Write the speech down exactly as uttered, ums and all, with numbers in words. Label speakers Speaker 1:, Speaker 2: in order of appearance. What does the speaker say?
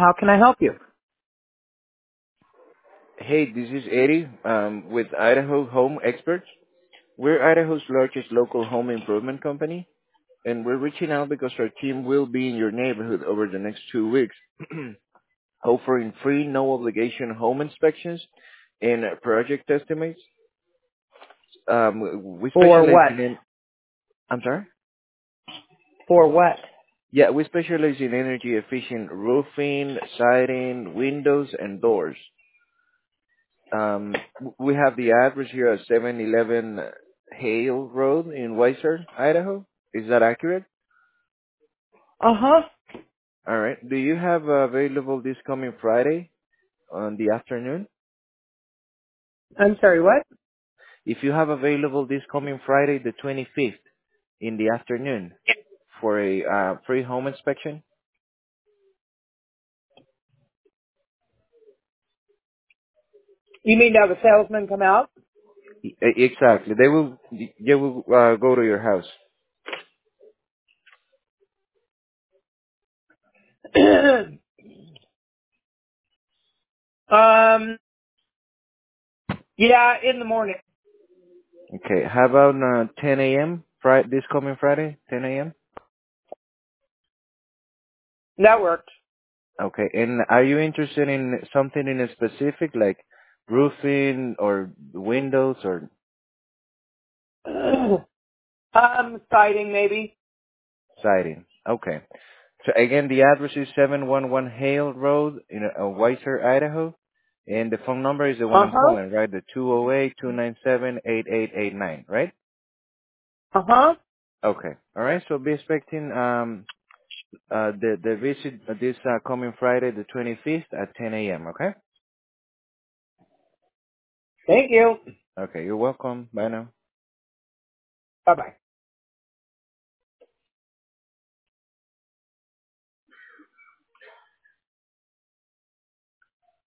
Speaker 1: How can I help you?
Speaker 2: Hey, this is Eddie um, with Idaho Home Experts. We're Idaho's largest local home improvement company, and we're reaching out because our team will be in your neighborhood over the next two weeks, offering free, no obligation home inspections and uh, project estimates. Um, we
Speaker 1: For
Speaker 2: specialize
Speaker 1: what?
Speaker 2: in, I'm sorry?
Speaker 1: For what?
Speaker 2: Yeah, we specialize in energy efficient roofing, siding, windows, and doors. Um, w- we have the address here at seven eleven Hale Road in Weiser, Idaho. Is that accurate?
Speaker 1: Uh huh.
Speaker 2: All right. Do you have uh, available this coming Friday on the afternoon?
Speaker 1: I'm sorry, what?
Speaker 2: If you have available this coming Friday, the twenty-fifth, in the afternoon for a uh, free home inspection?
Speaker 1: You mean to have a salesman come out?
Speaker 2: E- e- Exactly. They will. They will uh, go to your house.
Speaker 1: um, yeah, in the morning.
Speaker 2: Okay. How about uh, ten a m. Friday, this coming Friday, ten a m.
Speaker 1: That worked.
Speaker 2: Okay. And are you interested in something in a specific, like roofing or windows or
Speaker 1: um, siding maybe.
Speaker 2: siding? Okay. So again, the address is seven one one Hale Road in uh, Weiser, Idaho. And the phone number is the one
Speaker 1: Uh
Speaker 2: I'm
Speaker 1: huh.
Speaker 2: calling, right? The two oh eight, two nine seven, eight eight eight nine, right?
Speaker 1: Uh huh.
Speaker 2: Okay. All right. So be expecting um uh the the visit uh, this uh, coming Friday, the twenty-fifth at ten a m. Okay.
Speaker 1: Thank you.
Speaker 2: Okay. You're welcome. Bye now.
Speaker 1: Bye bye.